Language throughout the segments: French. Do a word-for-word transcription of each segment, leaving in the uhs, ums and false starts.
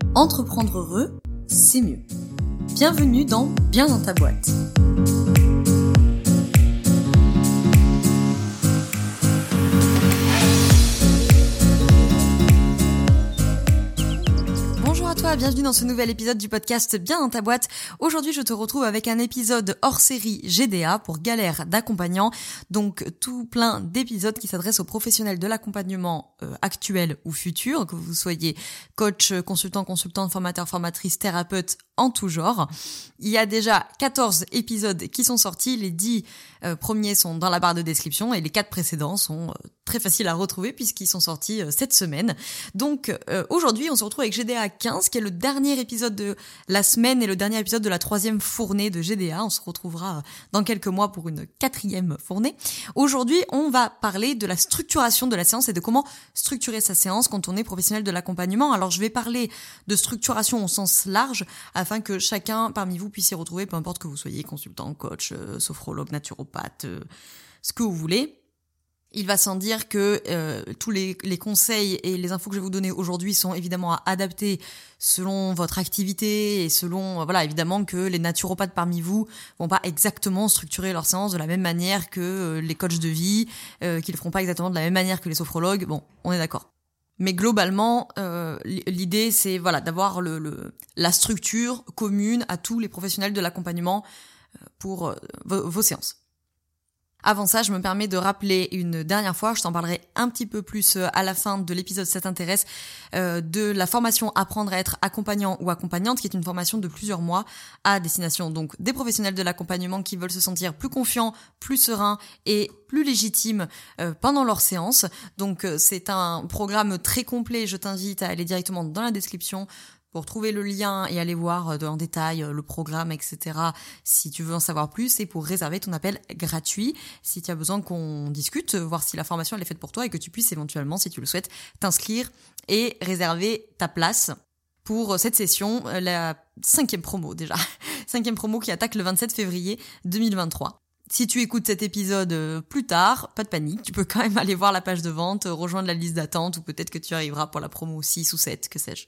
Entreprendre heureux, c'est mieux. Bienvenue dans Bien dans ta boîte. Bonjour à toi, bienvenue dans ce nouvel épisode du podcast Bien dans ta boîte. Aujourd'hui, je te retrouve avec un épisode hors série G D A pour galère d'accompagnant. Donc, tout plein d'épisodes qui s'adressent aux professionnels de l'accompagnement euh, actuel ou futur, que vous soyez coach, consultant, consultante, formateur, formatrice, thérapeute, en tout genre. Il y a déjà quatorze épisodes qui sont sortis. Les dix euh, premiers sont dans la barre de description et les quatre précédents sont euh, très faciles à retrouver puisqu'ils sont sortis euh, cette semaine. Donc, euh, aujourd'hui, on se retrouve avec G D A quinze, qui est le dernier épisode de la semaine et le dernier épisode de la troisième fournée de G D A. On se retrouvera dans quelques mois pour une quatrième fournée. Aujourd'hui, on va parler de la structuration de la séance et de comment structurer sa séance quand on est professionnel de l'accompagnement. Alors, je vais parler de structuration au sens large afin que chacun parmi vous puisse y retrouver, peu importe que vous soyez consultant, coach, euh, sophrologue, naturopathe, euh, ce que vous voulez. Il va sans dire que euh, tous les, les conseils et les infos que je vais vous donner aujourd'hui sont évidemment à adapter selon votre activité et selon, euh, voilà, évidemment que les naturopathes parmi vous vont pas exactement structurer leur séance de la même manière que euh, les coachs de vie, euh, qu'ils le feront pas exactement de la même manière que les sophrologues. Bon, on est d'accord. Mais globalement, euh, l'idée c'est voilà d'avoir le, le la structure commune à tous les professionnels de l'accompagnement pour euh, vos, vos séances. Avant ça, je me permets de rappeler une dernière fois, je t'en parlerai un petit peu plus à la fin de l'épisode si ça t'intéresse, euh, de la formation Apprendre à être accompagnant ou accompagnante, qui est une formation de plusieurs mois à destination donc des professionnels de l'accompagnement qui veulent se sentir plus confiants, plus sereins et plus légitimes euh, pendant leur séance. Donc euh, c'est un programme très complet, je t'invite à aller directement dans la description pour trouver le lien et aller voir en détail le programme, et cetera si tu veux en savoir plus, et pour réserver ton appel gratuit si tu as besoin qu'on discute, voir si la formation elle est faite pour toi et que tu puisses éventuellement, si tu le souhaites, t'inscrire et réserver ta place pour cette session, la cinquième promo déjà, cinquième promo qui attaque le vingt-sept février deux mille vingt-trois. Si tu écoutes cet épisode plus tard, pas de panique, tu peux quand même aller voir la page de vente, rejoindre la liste d'attente ou peut-être que tu arriveras pour la promo six ou sept, que sais-je.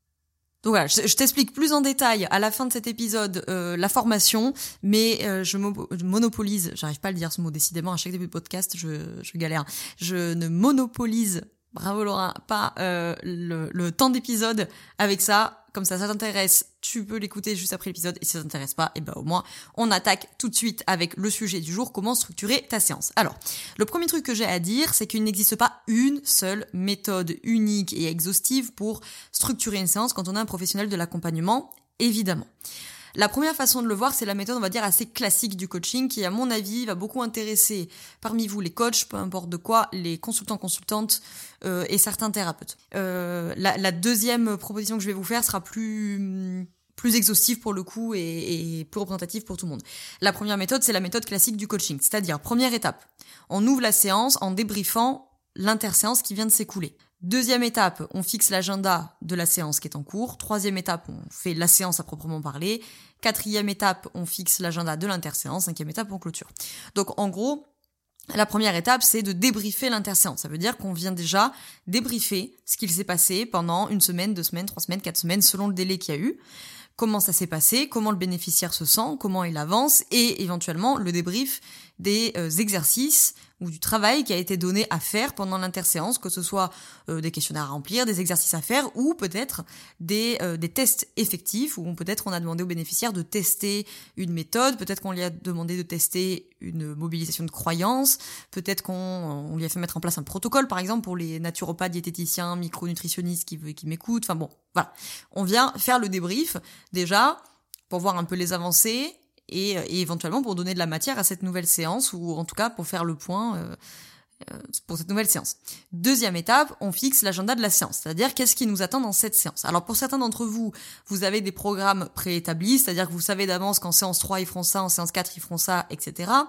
Donc voilà, je t'explique plus en détail à la fin de cet épisode euh, la formation, mais euh, je, mo- je monopolise, j'arrive pas à le dire ce mot décidément, à chaque début de podcast, je, je galère. Je ne monopolise, bravo Laura, pas euh, le, le temps d'épisode avec ça. Comme ça, ça t'intéresse, tu peux l'écouter juste après l'épisode, et si ça t'intéresse pas, et ben au moins, on attaque tout de suite avec le sujet du jour, comment structurer ta séance. Alors, le premier truc que j'ai à dire, c'est qu'il n'existe pas une seule méthode unique et exhaustive pour structurer une séance quand on est un professionnel de l'accompagnement, évidemment. La première façon de le voir, c'est la méthode, on va dire, assez classique du coaching qui, à mon avis, va beaucoup intéresser parmi vous les coachs, peu importe de quoi, les consultants, consultantes euh, et certains thérapeutes. Euh, la, la deuxième proposition que je vais vous faire sera plus plus exhaustive pour le coup et, et plus représentative pour tout le monde. La première méthode, c'est la méthode classique du coaching, c'est-à-dire, première étape, on ouvre la séance en débriefant l'interséance qui vient de s'écouler. Deuxième étape, on fixe l'agenda de la séance qui est en cours. Troisième étape, on fait la séance à proprement parler. Quatrième étape, on fixe l'agenda de l'interséance. Cinquième étape, on clôture. Donc en gros, la première étape, c'est de débriefer l'interséance. Ça veut dire qu'on vient déjà débriefer ce qu'il s'est passé pendant une semaine, deux semaines, trois semaines, quatre semaines, selon le délai qu'il y a eu. Comment ça s'est passé, comment le bénéficiaire se sent, comment il avance, et éventuellement le débrief des euh, exercices ou du travail qui a été donné à faire pendant l'interséance, que ce soit euh, des questionnaires à remplir, des exercices à faire, ou peut-être des, euh, des tests effectifs, ou peut-être on a demandé au bénéficiaire de tester une méthode, peut-être qu'on lui a demandé de tester une mobilisation de croyances, peut-être qu'on on lui a fait mettre en place un protocole, par exemple, pour les naturopathes, diététiciens, micronutritionnistes qui, qui m'écoutent, enfin bon, voilà. On vient faire le débrief, déjà, pour voir un peu les avancées, Et, et éventuellement pour donner de la matière à cette nouvelle séance, ou en tout cas pour faire le point euh, euh, pour cette nouvelle séance. Deuxième étape, on fixe l'agenda de la séance, c'est-à-dire qu'est-ce qui nous attend dans cette séance. Alors pour certains d'entre vous, vous avez des programmes préétablis, c'est-à-dire que vous savez d'avance qu'en séance trois ils feront ça, en séance quatre ils feront ça, et cetera.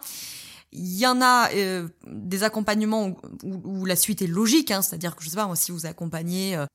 Il y en a euh, des accompagnements où, où, où la suite est logique, hein, c'est-à-dire que je sais pas moi, si vous accompagnez... Euh,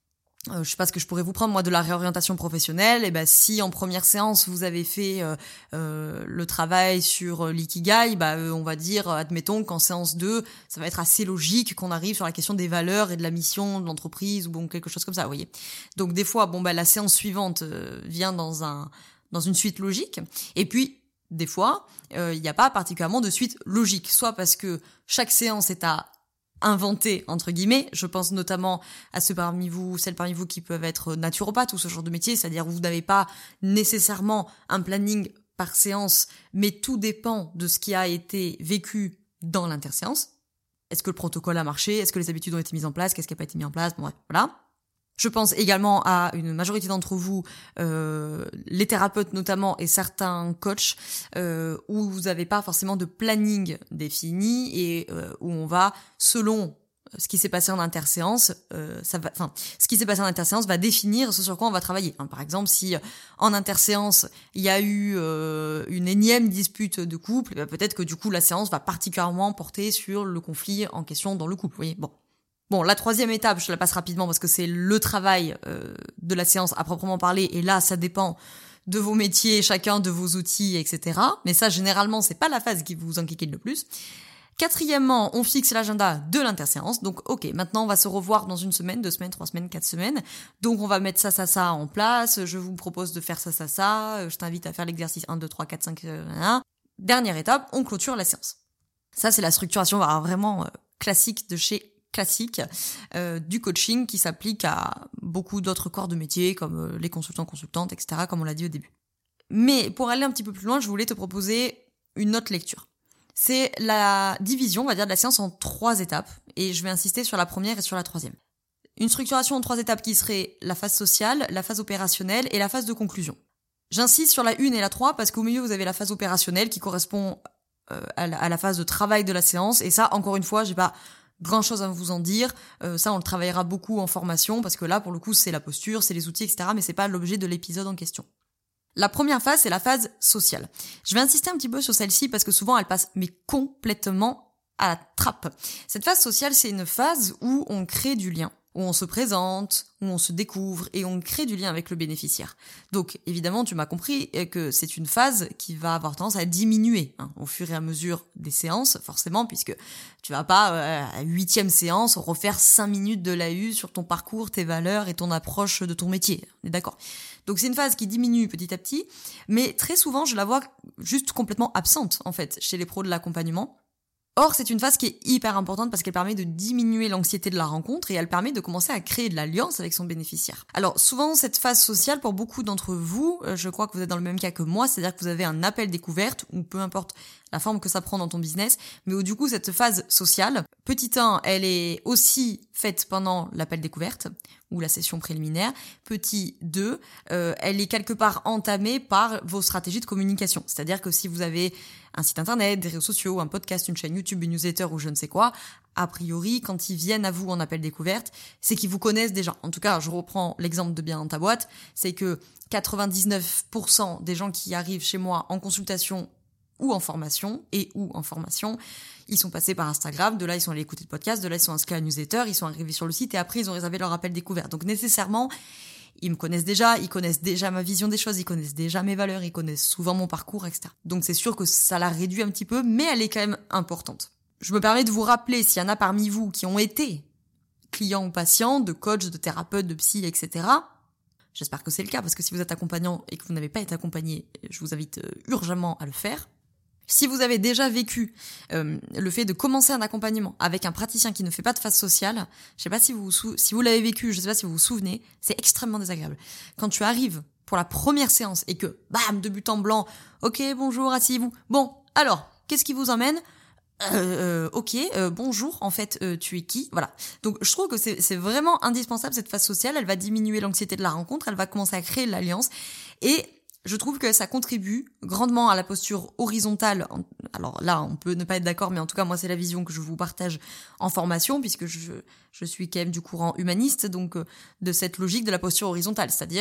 Euh, je sais pas ce que je pourrais vous prendre, moi, de la réorientation professionnelle. Et ben, si en première séance vous avez fait euh, euh, le travail sur l'ikigai, bah, euh, on va dire, admettons qu'en séance deux, ça va être assez logique qu'on arrive sur la question des valeurs et de la mission de l'entreprise ou bon quelque chose comme ça, vous voyez. Donc des fois, bon bah la séance suivante euh, vient dans un dans une suite logique. Et puis des fois, il euh, n'y a pas particulièrement de suite logique, soit parce que chaque séance est à inventé entre guillemets, je pense notamment à ceux parmi vous, celles parmi vous qui peuvent être naturopathes ou ce genre de métier, c'est-à-dire vous n'avez pas nécessairement un planning par séance, mais tout dépend de ce qui a été vécu dans l'interséance. Est-ce que le protocole a marché? Est-ce que les habitudes ont été mises en place? Qu'est-ce qui n'a pas été mis en place? Bon, bref, voilà. Je pense également à une majorité d'entre vous, euh, les thérapeutes notamment et certains coachs, euh, où vous n'avez pas forcément de planning défini et euh, où on va, selon ce qui s'est passé en interséance, euh, ça va, enfin, ce qui s'est passé en interséance va définir ce sur quoi on va travailler. Hein, par exemple, si en interséance il y a eu euh, une énième dispute de couple, bah, peut-être que du coup la séance va particulièrement porter sur le conflit en question dans le couple. Vous voyez, bon. Bon, la troisième étape, je la passe rapidement parce que c'est le travail euh, de la séance à proprement parler. Et là, ça dépend de vos métiers, chacun de vos outils, et cetera. Mais ça, généralement, c'est pas la phase qui vous enquiquine le plus. Quatrièmement, on fixe l'agenda de l'interséance. Donc, ok, maintenant, on va se revoir dans une semaine, deux semaines, trois semaines, quatre semaines. Donc, on va mettre ça, ça, ça en place. Je vous propose de faire ça, ça, ça. Je t'invite à faire l'exercice un, deux, trois, quatre, cinq. Euh, Dernière étape, on clôture la séance. Ça, c'est la structuration vraiment euh, classique de chez classique euh, du coaching qui s'applique à beaucoup d'autres corps de métier comme euh, les consultants, consultantes, et cetera, comme on l'a dit au début. Mais pour aller un petit peu plus loin, je voulais te proposer une autre lecture. C'est la division, on va dire, de la séance en trois étapes, et je vais insister sur la première et sur la troisième. Une structuration en trois étapes qui serait la phase sociale, la phase opérationnelle et la phase de conclusion. J'insiste sur la une et la trois parce qu'au milieu, vous avez la phase opérationnelle qui correspond euh, à, la, à la phase de travail de la séance, et ça, encore une fois, j'ai pas grand chose à vous en dire, euh, ça on le travaillera beaucoup en formation parce que là pour le coup c'est la posture, c'est les outils, et cetera. Mais c'est pas l'objet de l'épisode en question. La première phase c'est la phase sociale. Je vais insister un petit peu sur celle-ci parce que souvent elle passe mais complètement à la trappe. Cette phase sociale c'est une phase où on crée du lien, où on se présente, où on se découvre et on crée du lien avec le bénéficiaire. Donc évidemment tu m'as compris que c'est une phase qui va avoir tendance à diminuer hein, au fur et à mesure des séances, forcément, puisque tu vas pas euh, à huitième séance refaire cinq minutes de l'A U sur ton parcours, tes valeurs et ton approche de ton métier. On est d'accord. Donc c'est une phase qui diminue petit à petit, mais très souvent je la vois juste complètement absente en fait chez les pros de l'accompagnement. Or, c'est une phase qui est hyper importante parce qu'elle permet de diminuer l'anxiété de la rencontre et elle permet de commencer à créer de l'alliance avec son bénéficiaire. Alors, souvent, cette phase sociale, pour beaucoup d'entre vous, je crois que vous êtes dans le même cas que moi, c'est-à-dire que vous avez un appel découverte, ou peu importe la forme que ça prend dans ton business, mais où du coup, cette phase sociale, petit un, elle est aussi faite pendant l'appel découverte, ou la session préliminaire. Petit deux, euh, elle est quelque part entamée par vos stratégies de communication. C'est-à-dire que si vous avez un site internet, des réseaux sociaux, un podcast, une chaîne YouTube, une newsletter ou je ne sais quoi, a priori, quand ils viennent à vous en appel découverte, c'est qu'ils vous connaissent déjà. En tout cas, je reprends l'exemple de Bien dans ta boîte, c'est que quatre-vingt-dix-neuf pour cent des gens qui arrivent chez moi en consultation ou en formation, et ou en formation, ils sont passés par Instagram, de là ils sont allés écouter le podcast, de là ils sont inscrits à la newsletter, ils sont arrivés sur le site et après ils ont réservé leur appel découverte. Donc nécessairement, ils me connaissent déjà, ils connaissent déjà ma vision des choses, ils connaissent déjà mes valeurs, ils connaissent souvent mon parcours, et cetera. Donc c'est sûr que ça la réduit un petit peu, mais elle est quand même importante. Je me permets de vous rappeler, s'il y en a parmi vous qui ont été clients ou patients, de coachs, de thérapeutes, de psy, et cetera. J'espère que c'est le cas, parce que si vous êtes accompagnant et que vous n'avez pas été accompagné, je vous invite urgemment à le faire. Si vous avez déjà vécu euh, le fait de commencer un accompagnement avec un praticien qui ne fait pas de phase sociale, je sais pas si vous sou- si vous l'avez vécu, je sais pas si vous vous souvenez, c'est extrêmement désagréable. Quand tu arrives pour la première séance et que bam, de but en blanc, ok, bonjour, asseyez-vous. Bon, alors, qu'est-ce qui vous emmène ? Euh, euh, ok, euh, bonjour, en fait, euh, tu es qui ? Voilà. Donc, je trouve que c'est, c'est vraiment indispensable cette phase sociale. Elle va diminuer l'anxiété de la rencontre, elle va commencer à créer l'alliance et je trouve que ça contribue grandement à la posture horizontale. Alors là, on peut ne pas être d'accord, mais en tout cas, moi, c'est la vision que je vous partage en formation, puisque je, je suis quand même du courant humaniste, donc de cette logique de la posture horizontale. C'est-à-dire,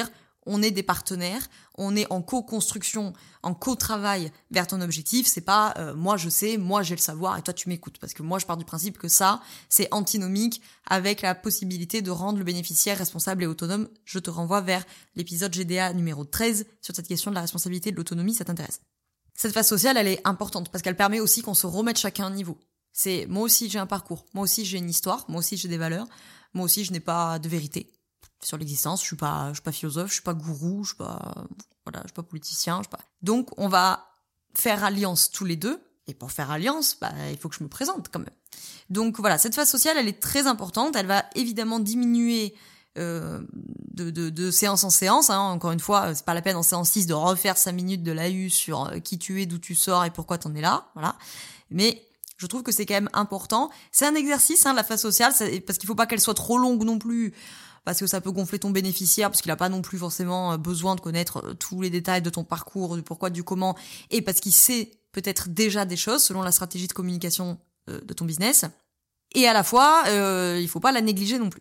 on est des partenaires, on est en co-construction, en co-travail vers ton objectif. C'est pas euh, moi je sais, moi j'ai le savoir et toi tu m'écoutes. Parce que moi je pars du principe que ça, c'est antinomique avec la possibilité de rendre le bénéficiaire responsable et autonome. Je te renvoie vers l'épisode G D A numéro treize sur cette question de la responsabilité et de l'autonomie, ça t'intéresse. Cette phase sociale, elle est importante parce qu'elle permet aussi qu'on se remette chacun à un niveau. C'est moi aussi j'ai un parcours, moi aussi j'ai une histoire, moi aussi j'ai des valeurs, moi aussi je n'ai pas de vérité sur l'existence, je suis pas, je suis pas philosophe, je suis pas gourou, je suis pas, voilà, je suis pas politicien, je suis pas. Donc on va faire alliance tous les deux, et pour faire alliance, bah il faut que je me présente quand même. Donc voilà, cette phase sociale, elle est très importante, elle va évidemment diminuer euh, de, de, de séance en séance. Hein. Encore une fois, c'est pas la peine en séance six de refaire cinq minutes de l'A U sur qui tu es, d'où tu sors et pourquoi t'en es là, voilà. Mais je trouve que c'est quand même important. C'est un exercice, hein, la phase sociale, parce qu'il faut pas qu'elle soit trop longue non plus. Parce que ça peut gonfler ton bénéficiaire, parce qu'il n'a pas non plus forcément besoin de connaître tous les détails de ton parcours, du pourquoi, du comment, et parce qu'il sait peut-être déjà des choses selon la stratégie de communication de ton business. Et à la fois, euh, il faut pas la négliger non plus.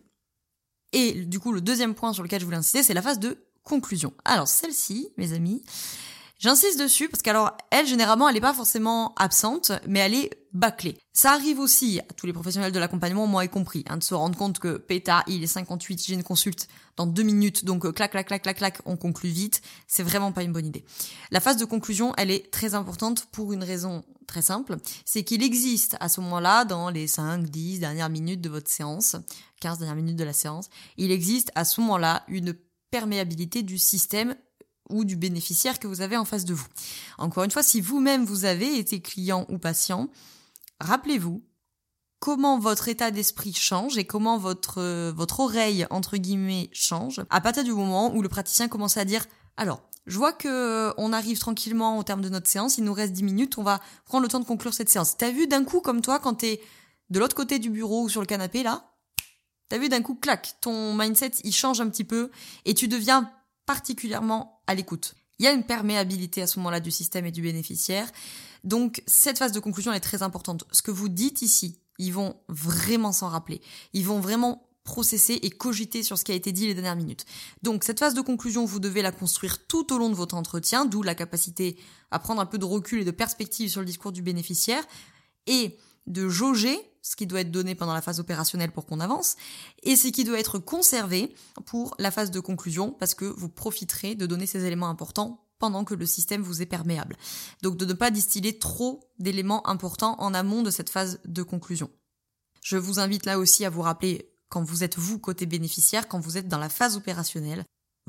Et du coup, le deuxième point sur lequel je voulais insister, c'est la phase de conclusion. Alors celle-ci, mes amis, j'insiste dessus parce qu'alors, elle, généralement, elle est pas forcément absente, mais elle est bâclée. Ça arrive aussi à tous les professionnels de l'accompagnement, moi y compris, hein, de se rendre compte que pétard, il est cinquante-huit, j'ai une consulte dans deux minutes, donc euh, clac, clac, clac, clac, clac, on conclut vite. C'est vraiment pas une bonne idée. La phase de conclusion, elle est très importante pour une raison très simple, c'est qu'il existe à ce moment-là, dans les cinq, dix dernières minutes de votre séance, quinze dernières minutes de la séance, il existe à ce moment-là une perméabilité du système ou du bénéficiaire que vous avez en face de vous. Encore une fois, si vous-même vous avez été client ou patient, rappelez-vous comment votre état d'esprit change et comment votre euh, votre oreille, entre guillemets, change à partir du moment où le praticien commence à dire « Alors, je vois que on arrive tranquillement au terme de notre séance, il nous reste dix minutes, on va prendre le temps de conclure cette séance. » T'as vu d'un coup, comme toi, quand t'es de l'autre côté du bureau ou sur le canapé, là, t'as vu d'un coup, clac, ton mindset, il change un petit peu et tu deviens particulièrement à l'écoute. Il y a une perméabilité à ce moment-là du système et du bénéficiaire. Donc, cette phase de conclusion elle est très importante. Ce que vous dites ici, ils vont vraiment s'en rappeler. Ils vont vraiment processer et cogiter sur ce qui a été dit les dernières minutes. Donc, cette phase de conclusion, vous devez la construire tout au long de votre entretien, d'où la capacité à prendre un peu de recul et de perspective sur le discours du bénéficiaire et de jauger ce qui doit être donné pendant la phase opérationnelle pour qu'on avance, et ce qui doit être conservé pour la phase de conclusion, parce que vous profiterez de donner ces éléments importants pendant que le système vous est perméable. Donc de ne pas distiller trop d'éléments importants en amont de cette phase de conclusion. Je vous invite là aussi à vous rappeler, quand vous êtes vous côté bénéficiaire, quand vous êtes dans la phase opérationnelle,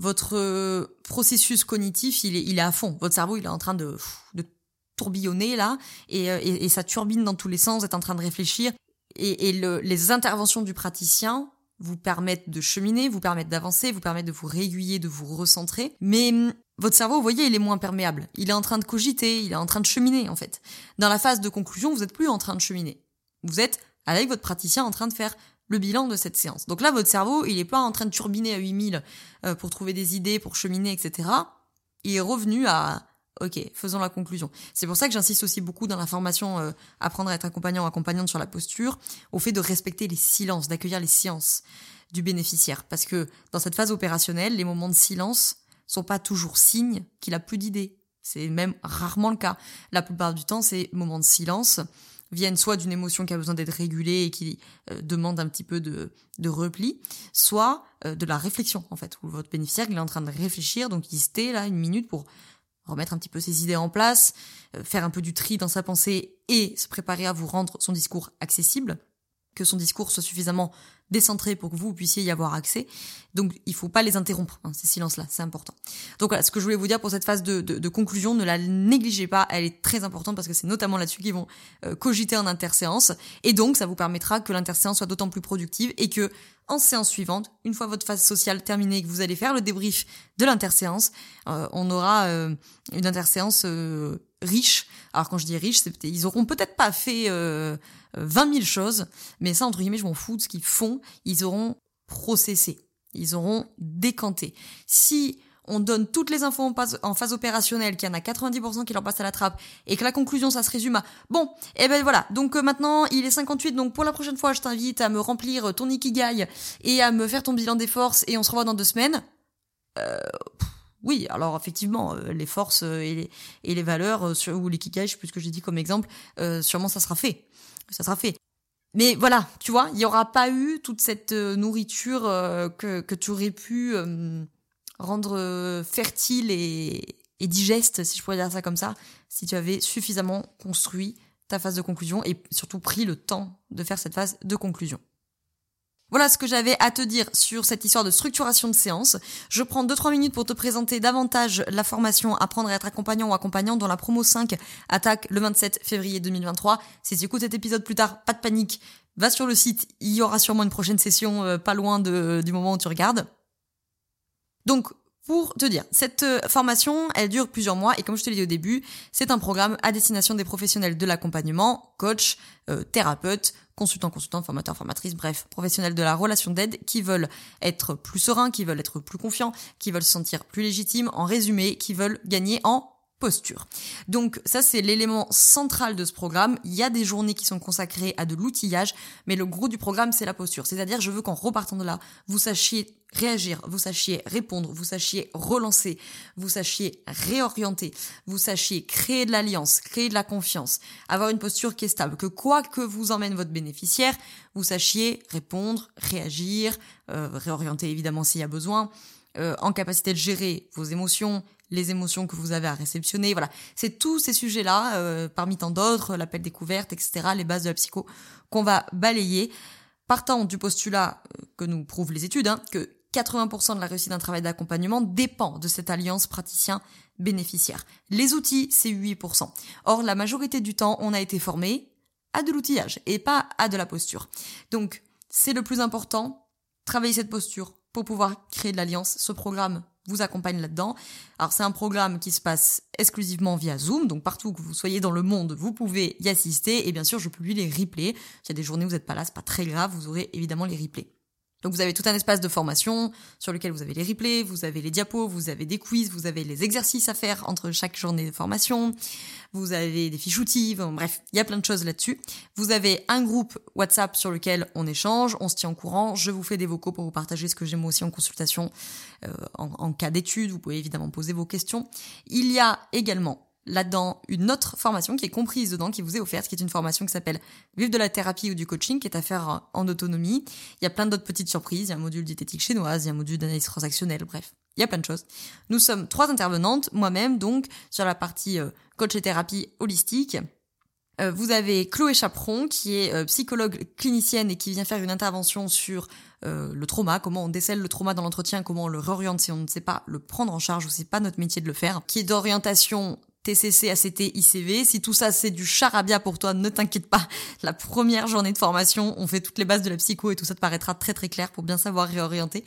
votre processus cognitif, il est, il est à fond. Votre cerveau, il est en train de, de tourbillonner là, et, et, et ça turbine dans tous les sens, vous êtes en train de réfléchir. Et, et le, les interventions du praticien vous permettent de cheminer, vous permettent d'avancer, vous permettent de vous réaiguiller, de vous recentrer. Mais votre cerveau, vous voyez, il est moins perméable. Il est en train de cogiter, il est en train de cheminer, en fait. Dans la phase de conclusion, vous n'êtes plus en train de cheminer. Vous êtes, avec votre praticien, en train de faire le bilan de cette séance. Donc là, votre cerveau, il est pas en train de turbiner à huit mille euh, pour trouver des idées, pour cheminer, et cetera. Il est revenu à... Ok, faisons la conclusion. C'est pour ça que j'insiste aussi beaucoup dans la formation euh, Apprendre à être accompagnant ou accompagnante sur la posture, au fait de respecter les silences, d'accueillir les silences du bénéficiaire. Parce que dans cette phase opérationnelle, les moments de silence sont pas toujours signes qu'il a plus d'idées. C'est même rarement le cas. La plupart du temps, ces moments de silence viennent soit d'une émotion qui a besoin d'être régulée et qui euh, demande un petit peu de, de repli, soit euh, de la réflexion, en fait, où votre bénéficiaire il est en train de réfléchir, donc il se tait là une minute pour remettre un petit peu ses idées en place, euh, faire un peu du tri dans sa pensée et se préparer à vous rendre son discours accessible, que son discours soit suffisamment décentré pour que vous puissiez y avoir accès. Donc, il faut pas les interrompre, hein, ces silences-là, c'est important. Donc voilà, ce que je voulais vous dire pour cette phase de, de, de conclusion, ne la négligez pas, elle est très importante parce que c'est notamment là-dessus qu'ils vont euh, cogiter en interséance. Et donc, ça vous permettra que l'interséance soit d'autant plus productive et que, en séance suivante, une fois votre phase sociale terminée et que vous allez faire le débrief de l'interséance, euh, on aura euh, une interséance euh, riche. Alors quand je dis riche, c'est ils auront peut-être pas fait euh, vingt mille choses, mais ça, entre guillemets, je m'en fous de ce qu'ils font. Ils auront processé, ils auront décanté. Si on donne toutes les infos en phase, en phase opérationnelle, qu'il y en a quatre-vingt-dix pour cent qui leur passent à la trappe, et que la conclusion, ça se résume à « Bon, et ben voilà, donc euh, maintenant, il est cinquante-huit, donc pour la prochaine fois, je t'invite à me remplir ton Ikigai et à me faire ton bilan des forces, et on se revoit dans deux semaines. » euh, oui, alors effectivement, euh, les forces et les, et les valeurs, euh, sur, ou l'ikigai, je sais plus ce que j'ai dit comme exemple, euh, sûrement ça sera fait. Ça sera fait. Mais voilà, tu vois, il y aura pas eu toute cette euh, nourriture euh, que, que tu aurais pu euh, rendre euh, fertile et, et digeste, si je pourrais dire ça comme ça, si tu avais suffisamment construit ta phase de conclusion et surtout pris le temps de faire cette phase de conclusion. Voilà ce que j'avais à te dire sur cette histoire de structuration de séance. Je prends deux trois minutes pour te présenter davantage la formation Apprendre à être accompagnant ou accompagnant dont la promo cinq attaque le vingt-sept février deux mille vingt-trois. Si tu écoutes cet épisode plus tard, pas de panique, va sur le site, il y aura sûrement une prochaine session euh, pas loin de, du moment où tu regardes. Donc, pour te dire, cette formation, elle dure plusieurs mois et comme je te l'ai dit au début, c'est un programme à destination des professionnels de l'accompagnement, coach, euh, thérapeute, consultants, consultantes, formateurs, formatrices, bref, professionnels de la relation d'aide qui veulent être plus sereins, qui veulent être plus confiants, qui veulent se sentir plus légitimes, en résumé, qui veulent gagner en posture. Donc ça, c'est l'élément central de ce programme. Il y a des journées qui sont consacrées à de l'outillage, mais le gros du programme, c'est la posture. C'est-à-dire, je veux qu'en repartant de là, vous sachiez réagir, vous sachiez répondre, vous sachiez relancer, vous sachiez réorienter, vous sachiez créer de l'alliance, créer de la confiance, avoir une posture qui est stable, que quoi que vous emmène votre bénéficiaire, vous sachiez répondre, réagir, euh, réorienter évidemment s'il y a besoin, euh, en capacité de gérer vos émotions, les émotions que vous avez à réceptionner, voilà. C'est tous ces sujets-là, euh, parmi tant d'autres, l'appel découverte, et cetera, les bases de la psycho, qu'on va balayer, partant du postulat que nous prouvent les études, hein, que quatre-vingts pour cent de la réussite d'un travail d'accompagnement dépend de cette alliance praticien-bénéficiaire. Les outils, c'est huit pour cent. Or, la majorité du temps, on a été formé à de l'outillage et pas à de la posture. Donc, c'est le plus important, travailler cette posture pour pouvoir créer de l'alliance. Ce programme vous accompagne là-dedans. Alors, c'est un programme qui se passe exclusivement via Zoom, donc partout que vous soyez dans le monde, vous pouvez y assister, et bien sûr, je publie les replays. S'il y a des journées où vous n'êtes pas là, c'est pas très grave, vous aurez évidemment les replays. Donc vous avez tout un espace de formation sur lequel vous avez les replays, vous avez les diapos, vous avez des quiz, vous avez les exercices à faire entre chaque journée de formation, vous avez des fiches outils, bon, bref, il y a plein de choses là-dessus. Vous avez un groupe WhatsApp sur lequel on échange, on se tient au courant, je vous fais des vocaux pour vous partager ce que j'ai moi aussi en consultation euh, en, en cas d'étude, vous pouvez évidemment poser vos questions. Il y a également là-dedans une autre formation qui est comprise dedans, qui vous est offerte, qui est une formation qui s'appelle Vivre de la thérapie ou du coaching, qui est à faire en autonomie. Il y a plein d'autres petites surprises, il y a un module diététique chinoise, il y a un module d'analyse transactionnelle, bref, il y a plein de choses. Nous sommes trois intervenantes, moi-même donc, sur la partie euh, coach et thérapie holistique. Euh, vous avez Chloé Chaperon, qui est euh, psychologue clinicienne et qui vient faire une intervention sur euh, le trauma, comment on décèle le trauma dans l'entretien, comment on le réoriente si on ne sait pas le prendre en charge ou c'est pas notre métier de le faire, qui est d'orientation T C C, A C T, I C V. Si tout ça c'est du charabia pour toi, ne t'inquiète pas. La première journée de formation, on fait toutes les bases de la psycho et tout ça te paraîtra très très clair pour bien savoir réorienter.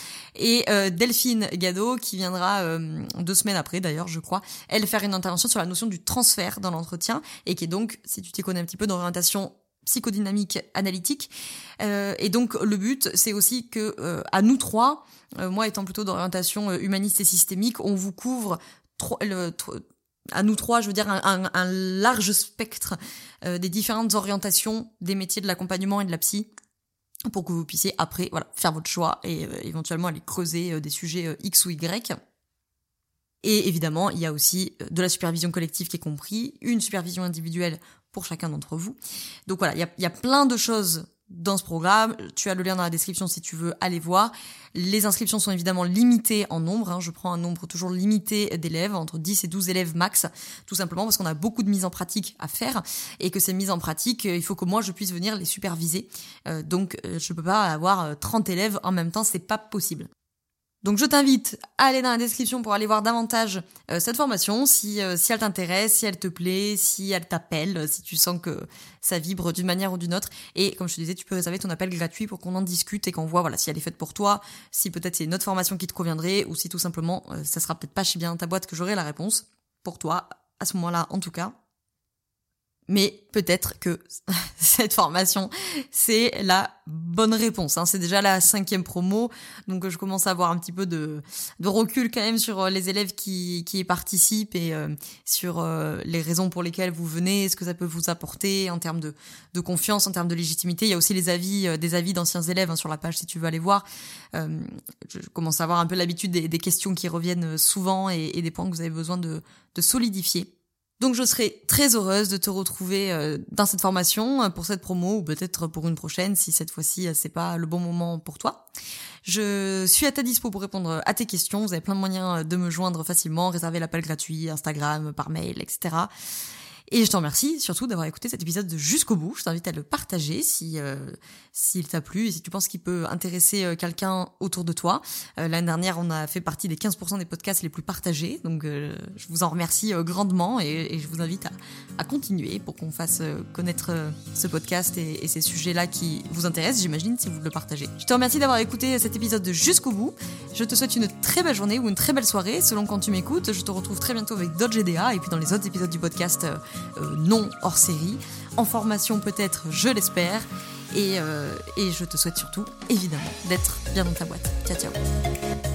Et euh, Delphine Gado qui viendra euh, deux semaines après d'ailleurs, je crois, elle faire une intervention sur la notion du transfert dans l'entretien et qui est donc, si tu t'y connais un petit peu, d'orientation psychodynamique analytique. Euh, et donc le but, c'est aussi que euh, à nous trois, euh, moi étant plutôt d'orientation euh, humaniste et systémique, on vous couvre trop, le, trop, à nous trois, je veux dire, un, un, un large spectre euh, des différentes orientations des métiers de l'accompagnement et de la psy, pour que vous puissiez après, voilà, faire votre choix et euh, éventuellement aller creuser euh, des sujets euh, X ou Y. Et évidemment, il y a aussi de la supervision collective qui est compris, une supervision individuelle pour chacun d'entre vous. Donc voilà, il y a, il y a plein de choses dans ce programme. Tu as le lien dans la description si tu veux aller voir. Les inscriptions sont évidemment limitées en nombre, hein. Je prends un nombre toujours limité d'élèves, entre dix et douze élèves max, tout simplement parce qu'on a beaucoup de mises en pratique à faire et que ces mises en pratique, il faut que moi je puisse venir les superviser. Euh, donc je peux pas avoir trente élèves en même temps, c'est pas possible. Donc je t'invite à aller dans la description pour aller voir davantage euh, cette formation, si euh, si elle t'intéresse, si elle te plaît, si elle t'appelle, si tu sens que ça vibre d'une manière ou d'une autre. Et comme je te disais, tu peux réserver ton appel gratuit pour qu'on en discute et qu'on voit voilà si elle est faite pour toi, si peut-être c'est une autre formation qui te conviendrait ou si tout simplement euh, ça sera peut-être pas chez bien ta boîte que j'aurai la réponse pour toi à ce moment-là en tout cas. Mais peut-être que cette formation, c'est la bonne réponse. Hein. C'est déjà la cinquième promo, donc je commence à avoir un petit peu de, de recul quand même sur les élèves qui, qui y participent et euh, sur euh, les raisons pour lesquelles vous venez, ce que ça peut vous apporter en termes de, de confiance, en termes de légitimité. Il y a aussi les avis, euh, des avis d'anciens élèves hein, sur la page si tu veux aller voir. Euh, je commence à avoir un peu l'habitude des, des questions qui reviennent souvent et, et des points que vous avez besoin de, de solidifier. Donc je serai très heureuse de te retrouver euh, dans cette formation pour cette promo ou peut-être pour une prochaine si cette fois-ci c'est pas le bon moment pour toi. Je suis à ta dispo pour répondre à tes questions. Vous avez plein de moyens de me joindre facilement, réserver l'appel gratuit, Instagram, par mail, et cetera. Et je t'en remercie surtout d'avoir écouté cet épisode jusqu'au bout. Je t'invite à le partager si euh, s'il t'a plu et si tu penses qu'il peut intéresser euh, quelqu'un autour de toi. Euh, l'année dernière, on a fait partie des quinze pour cent des podcasts les plus partagés, donc euh, je vous en remercie euh, grandement et, et je vous invite à, à continuer pour qu'on fasse euh, connaître euh, ce podcast et, et ces sujets-là qui vous intéressent, j'imagine, si vous le partagez. Je te remercie d'avoir écouté cet épisode jusqu'au bout. Je te souhaite une très belle journée ou une très belle soirée selon quand tu m'écoutes. Je te retrouve très bientôt avec d'autres G D A et puis dans les autres épisodes du podcast euh, Euh, non hors série, en formation peut-être, je l'espère, et, euh, et je te souhaite surtout, évidemment, d'être bien dans ta boîte. Ciao, ciao.